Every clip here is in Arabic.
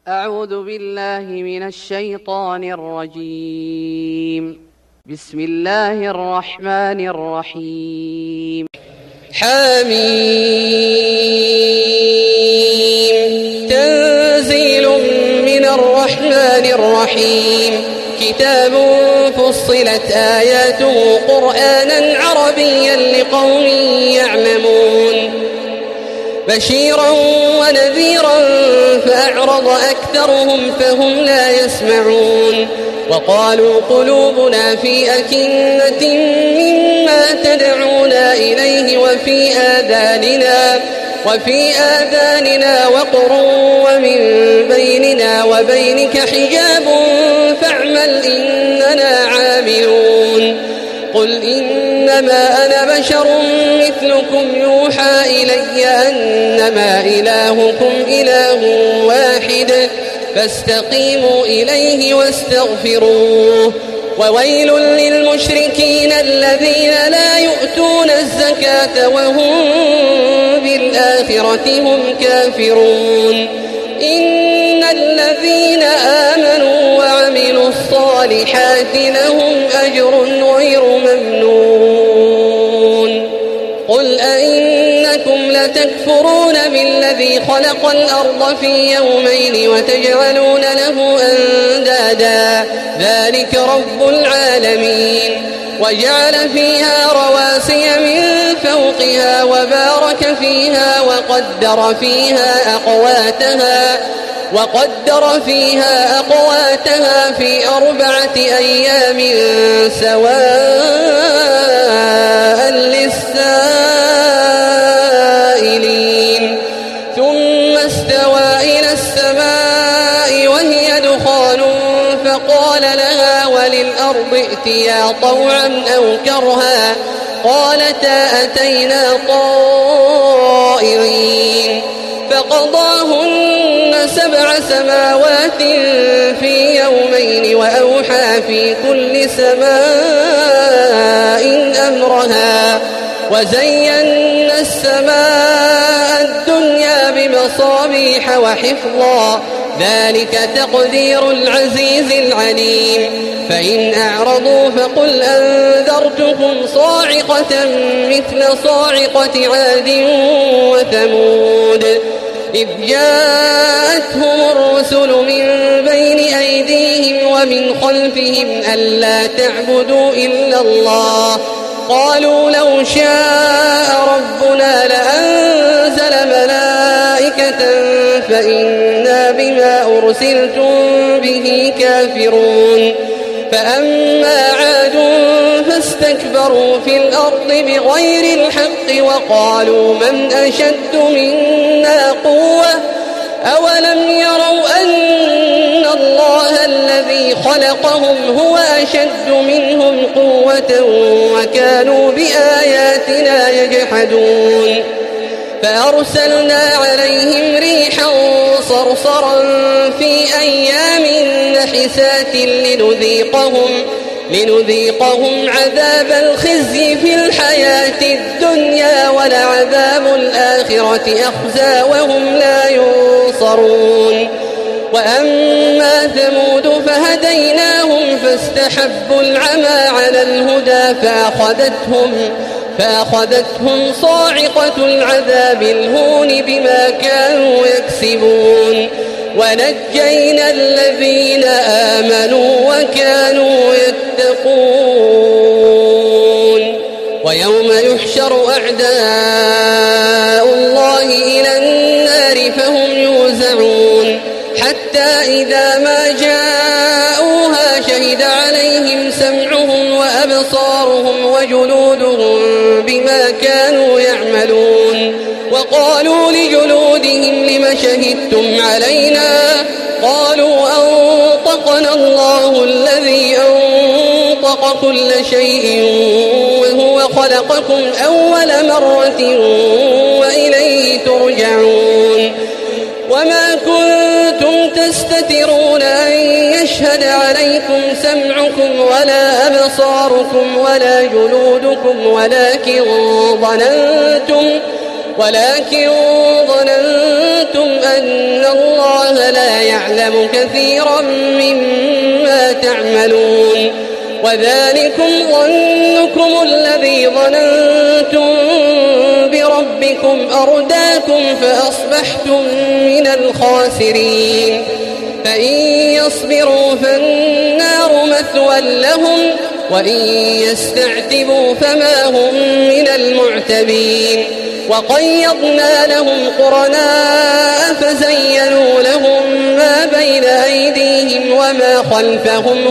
أعوذ بالله من الشيطان الرجيم. بسم الله الرحمن الرحيم. حميم تنزيل من الرحمن الرحيم. كتاب فصلت آياته قرآنا عربيا لقوم يعلمون بشيرا ونذيرا فأعرض أكثرهم فهم لا يسمعون وقالوا قلوبنا في أكنة مما تدعونا إليه وفي آذاننا وقر ومن بيننا وبينك حجاب فاعمل إننا عاملون. قل إنما أنا بشر مثلكم يوحى إلي أنما إلهكم إله واحد فاستقيموا إليه واستغفروه. وويل للمشركين الذين لا يؤتون الزكاة وهم بالآخرة هم كافرون. إن الذين آمنوا وعملوا الصالحات لهم أجر غير ممنون. قل أئنكم لتكفرون بالذي خلق الأرض في يومين وتجعلون له أندادا ذلك رب العالمين. وجعل فيها رواسي من فوقها وبارك فيها وقدر فيها أقواتها في 4 أيام سواء للسائلين. ثم استوى إلى السماء وهي دخان فقال لها وللأرض ائتيا طوعا أو كرها قالتا أتينا طائعين. فقضاهن 7 سماوات في يومين وأوحى في كل سماء أمرها وزينا السماء الدنيا بمصابيح وحفظا ذلك تقدير العزيز العليم. فإن أعرضوا فقل أنذرتكم صاعقة مثل صاعقة عاد وثمود إذ جاءتهم الرسل من بين أيديهم ومن خلفهم ألا تعبدوا إلا الله قالوا لو شاء ربنا لأنزل ملائكة فإنا بما أرسلتم به كافرون. فأما عاد فاستكبروا في الأرض بغير الحق وقالوا من أشد منا قوة أولم يروا أن الله الذي خلقهم هو أشد منهم قوة وكانوا بآياتنا يجحدون. فأرسلنا عليهم ريحا صرصرا في أيام نحسات لنذيقهم عذاب الخزي في الحياة الدنيا ولعذاب الآخرة أخزى وهم لا ينصرون. وأما ثمود فهديناهم فاستحبوا العمى على الهدى فأخذتهم صاعقة العذاب الهون بما كانوا يكسبون. ونجينا الذين آمنوا وكانوا يتقون. ويوم يحشر أعداء الله إلى النار فهم يوزعون حتى إذا ما جاءوها شهد عليهم سمعهم وأبصارهم وجلودهم بما كانوا يعملون. وقالوا لجلودهم لم شهدتم علينا قالوا أنطقنا الله الذي أنطق كل شيء وهو خلقكم أول مرة وإليه ترجعون. وما كنتم تستترون أن يشهد عليكم سمعكم ولا أبصاركم ولا جلودكم ولكن ظننتم أن الله لا يعلم كثيرا مما تعملون وذلكم ظنكم الذي ظننتم بربكم أرداكم فأصبحتم من الخاسرين فإن يصبروا فالنار مثوى لهم وإن يستعتبوا فما هم من المعتبين وقيضنا لهم قرناء فزينوا لهم ما بين أيديهم وما خلفهم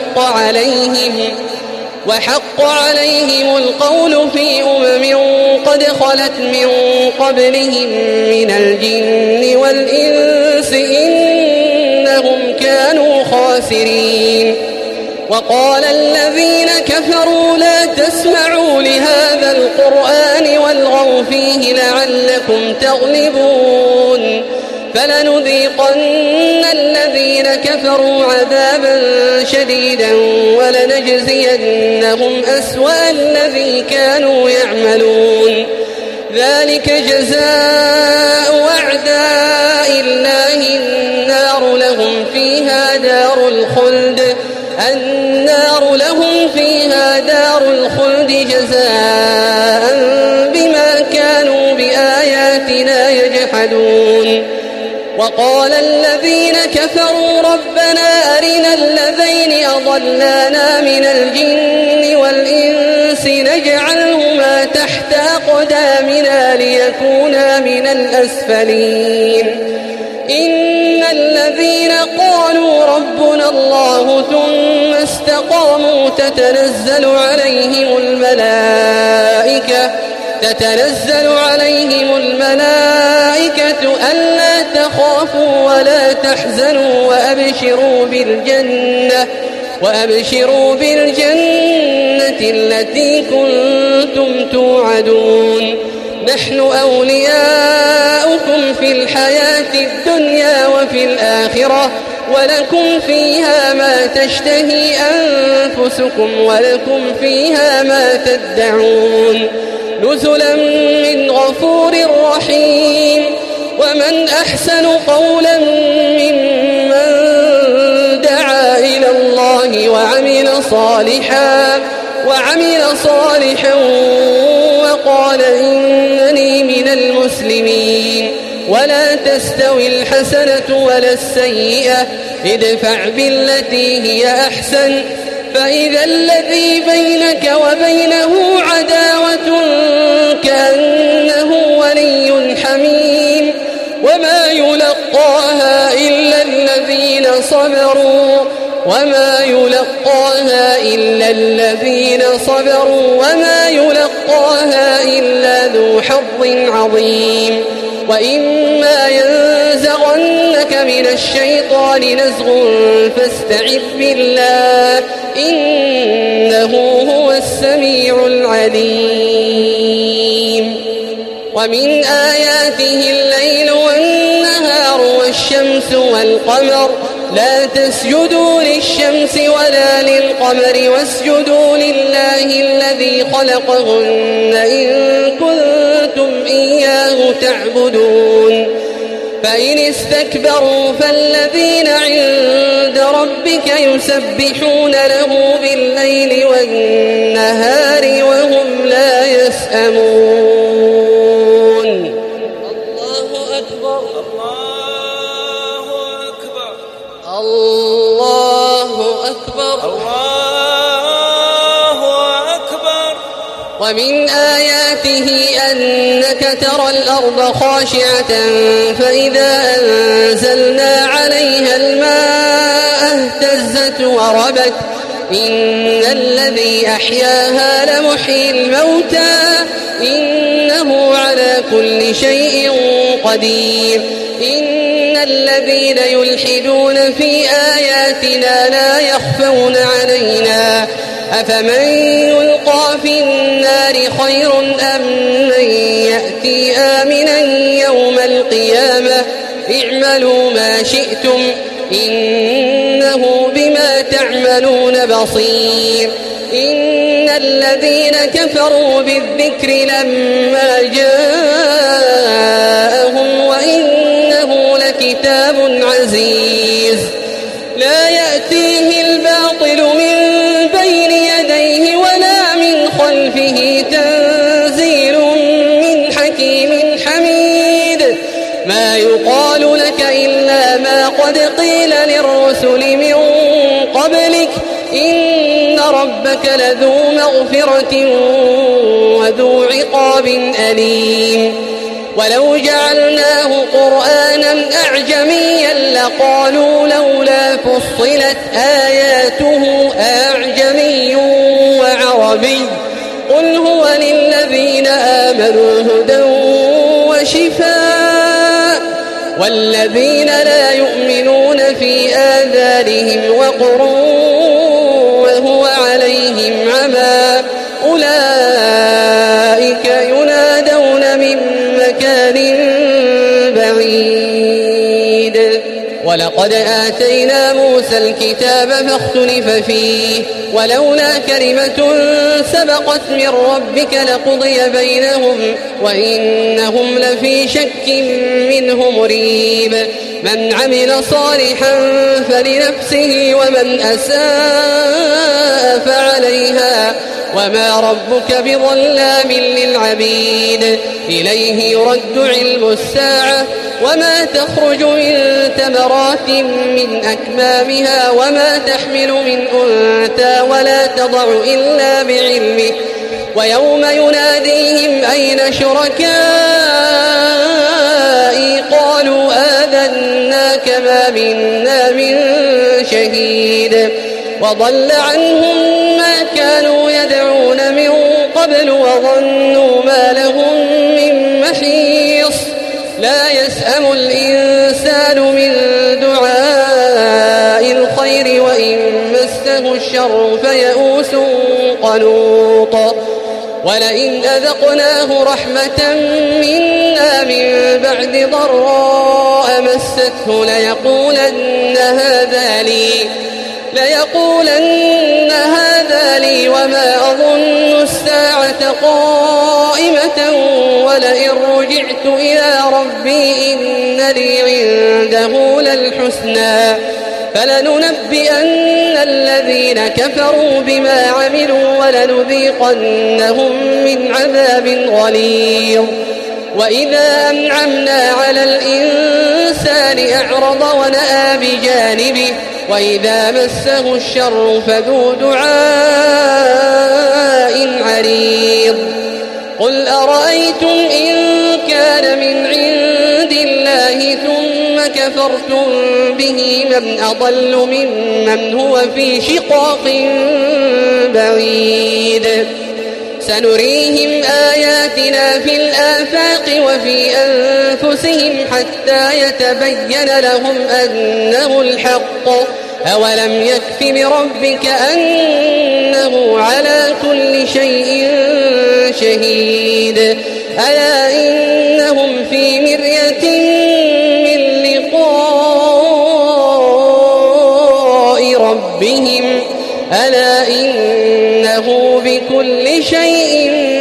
وحق عليهم القول في قد خلت من قبلهم من الجن والإنس إنهم كانوا خاسرين وقال الذين كفروا لا تسمعوا لهذا القرآن والغوا فيه لعلكم تغلبون فلنذيقن الذين كفروا عذابا شديدا ولنجزينهم أسوأ الذي كانوا يعملون ذلك جزاء أعداء الله النار لهم فيها دار الخلد جزاء بما كانوا بآياتنا يجحدون وقال الذين كفروا ربنا أرنا الذين أضلانا من الجن والإنس نجعلهما تحت أقدامنا ليكونا من الأسفلين إن الذين قالوا ربنا الله ثم استقاموا تتنزل عليهم الملائكة ألا تخافوا ولا تحزنوا وأبشروا بالجنة التي كنتم توعدون نحن أولياؤكم في الحياة الدنيا وفي الآخرة ولكم فيها ما تشتهي أنفسكم ولكم فيها ما تدعون نزلا من غفور رحيم ومن أحسن قولا ممن دعا إلى الله وعمل صالحا وقال إنني من المسلمين ولا تستوي الحسنة ولا السيئة ادفع بالتي هي أحسن فإذا الذي بينك وبينه عداوة كأنه ولي حميم وما يلقاها إلا الذين صبروا وما يلقاها إلا ذو حظ عظيم وإما ينزغنك من الشيطان نزغ فاستعذ بالله إنه هو السميع العليم ومن آياته الليل والنهار والشمس والقمر لا تسجدوا للشمس ولا للقمر واسجدوا لله الذي خلقهن إن كنتم إياه تعبدون فإن استكبروا فالذين عند ربك يسبحون له بالليل والنهار وهم لا يسأمون الله أكبر الله أكبر ومن آياته أنك ترى الأرض خاشعة فإذا أنزلنا عليها الماء اهتزت وربت إن الذي أحياها لمحيي الموتى إنه على كل شيء قدير إن الذين يلحدون في آياتنا لا يخفون علينا أفمن يلقى في النار خير أم من يأتي آمنا يوم القيامة اعملوا ما شئتم إنه بما تعملون بصير إن الذين كفروا بالذكر لما جاءهم وإنه لكتاب عزيز لا يأتيه الباطل من بين يديه ولا من خلفه تنزيل من حكيم حميد ما يقال لك إلا ما قد قيل للرسل من قبلك إن ربك لذو مغفرة وذو عقاب أليم ولو جعلناه قرآنا أعجميا لقالوا لولا فصلت آياته أعجمي وعربي قل هو للذين آمنوا هدى وشفاء والذين لا يؤمنون في آذانهم وقر وهو عليهم عمى أولئك ينادون من مكان بعيد ولقد آتينا موسى الكتاب فاختلف فيه ولولا كلمة سبقت من ربك لقضي بينهم وإنهم لفي شك منه مريب من عمل صالحا فلنفسه ومن أساء فعليها وما ربك بظلام للعبيد إليه يرد علم الساعة وما تخرج من ثمرات من أكمامها وما تحمل من أنثى ولا تضع إلا بعلمه ويوم يناديهم أين شركائي قالوا آذناك ما منا من شهيد وضل عنهم ما كانوا يدعون من قبل وظنوا ما لهم من محيص لا يسأم الإنسان من دعاء الخير وإن مسه الشر فيئوس قنوط ولئن أذقناه رحمة منا من بعد ضراء مسته ليقولن هذا لي وما أظن الساعة قائمة ولئن رجعت إلى ربي إن لي عنده للحسنى فلننبئن الذين كفروا بما عملوا ولنذيقنهم من عذاب غليظ وإذا أنعمنا على الإنسان أعرض ونأى بجانبه وإذا مسه الشر فذو دعاء عريض قل أرأيتم إن كان من عند الله ثم كفرتم به من أضل ممن هو في شقاق بعيد سنريهم آياتنا في الآفاق وفي أنفسهم حتى يتبين لهم أنه الحق أولم يكف بربك أنه على كل شيء شهيد ألا إنهم في مرية من لقاء ربهم ألا إنه بكل شيء